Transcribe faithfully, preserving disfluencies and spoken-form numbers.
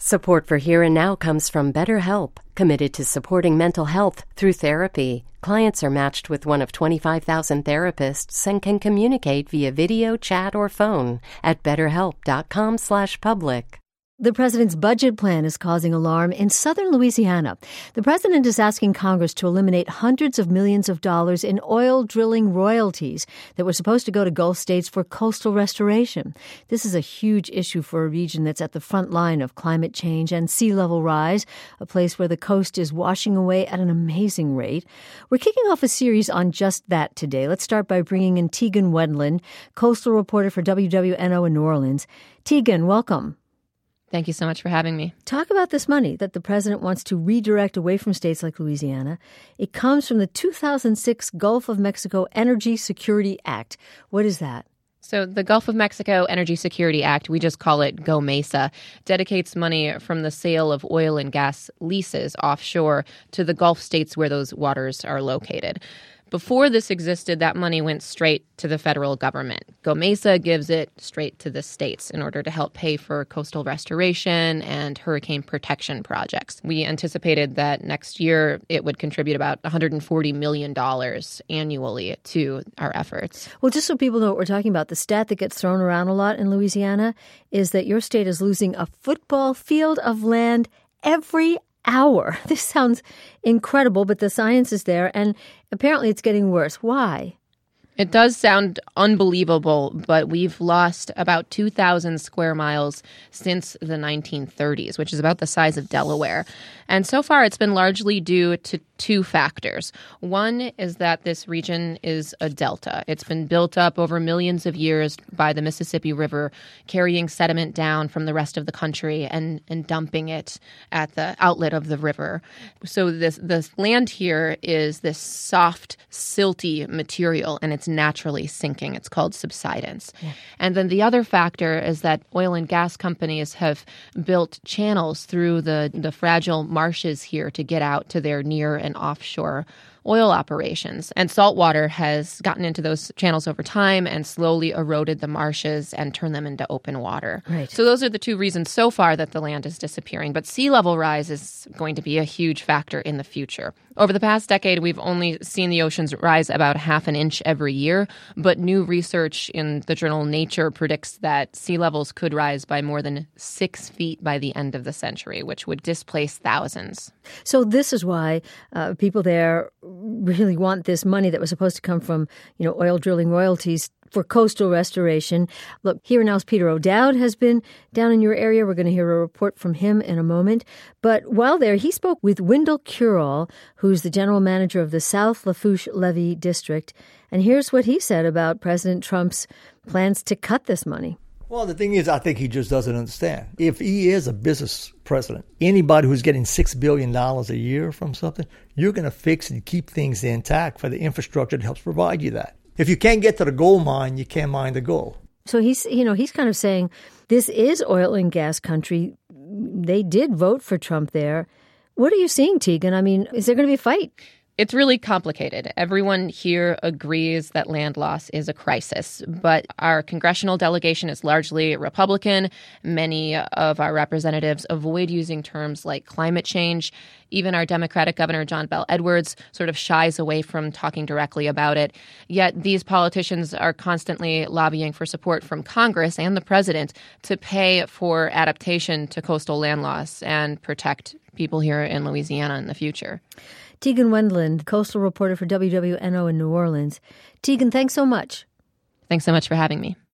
Support for Here and Now comes from BetterHelp, committed to supporting mental health through therapy. Clients are matched with one of twenty-five thousand therapists and can communicate via video, chat, or phone at betterhelp.com slash public. The president's budget plan is causing alarm in southern Louisiana. The president is asking Congress to eliminate hundreds of millions of dollars in oil drilling royalties that were supposed to go to Gulf states for coastal restoration. This is a huge issue for a region that's at the front line of climate change and sea level rise, a place where the coast is washing away at an amazing rate. We're kicking off a series on just that today. Let's start by bringing in Tegan Wendland, coastal reporter for W W N O in New Orleans. Tegan, welcome. Thank you so much for having me. Talk about this money that the president wants to redirect away from states like Louisiana. It comes from the two thousand six Gulf of Mexico Energy Security Act. What is that? So the Gulf of Mexico Energy Security Act, we just call it GOMESA, dedicates money from the sale of oil and gas leases offshore to the Gulf states where those waters are located. Before this existed, that money went straight to the federal government. GOMESA gives it straight to the states in order to help pay for coastal restoration and hurricane protection projects. We anticipated that next year it would contribute about one hundred forty million dollars annually to our efforts. Well, just so people know what we're talking about, the stat that gets thrown around a lot in Louisiana is that your state is losing a football field of land every hour. This sounds incredible, but the science is there, and apparently it's getting worse. Why? It does sound unbelievable, but we've lost about two thousand square miles since the nineteen thirties, which is about the size of Delaware. And so far, it's been largely due to two factors. One is that this region is a delta. It's been built up over millions of years by the Mississippi River, carrying sediment down from the rest of the country and, and dumping it at the outlet of the river. So this, this land here is this soft, silty material, and it's naturally sinking. It's called subsidence. Yeah. And then the other factor is that oil and gas companies have built channels through the, the fragile marshes here to get out to their near and offshore oil operations. And saltwater has gotten into those channels over time and slowly eroded the marshes and turned them into open water. Right. So those are the two reasons so far that the land is disappearing. But sea level rise is going to be a huge factor in the future. Over the past decade, we've only seen the oceans rise about half an inch every year, but new research in the journal Nature predicts that sea levels could rise by more than six feet by the end of the century, which would displace thousands. So this is why uh, people there really want this money that was supposed to come from, you know, oil drilling royalties for coastal restoration. Look, Here and Now's Peter O'Dowd has been down in your area. We're going to hear a report from him in a moment. But while there, he spoke with Wendell Curall, who's the general manager of the South Lafourche Levee District. And here's what he said about President Trump's plans to cut this money. Well, the thing is, I think he just doesn't understand. If he is a business president, anybody who's getting six billion dollars a year from something, you're going to fix and keep things intact for the infrastructure that helps provide you that. If you can't get to the gold mine, you can't mine the gold. So he's, you know, he's kind of saying this is oil and gas country. They did vote for Trump there. What are you seeing, Tegan? I mean, is there going to be a fight? It's really complicated. Everyone here agrees that land loss is a crisis, but our congressional delegation is largely Republican. Many of our representatives avoid using terms like climate change. Even our Democratic Governor, John Bel Edwards, sort of shies away from talking directly about it. Yet these politicians are constantly lobbying for support from Congress and the president to pay for adaptation to coastal land loss and protect people here in Louisiana in the future. Tegan Wendland, coastal reporter for W W N O in New Orleans. Tegan, thanks so much. Thanks so much for having me.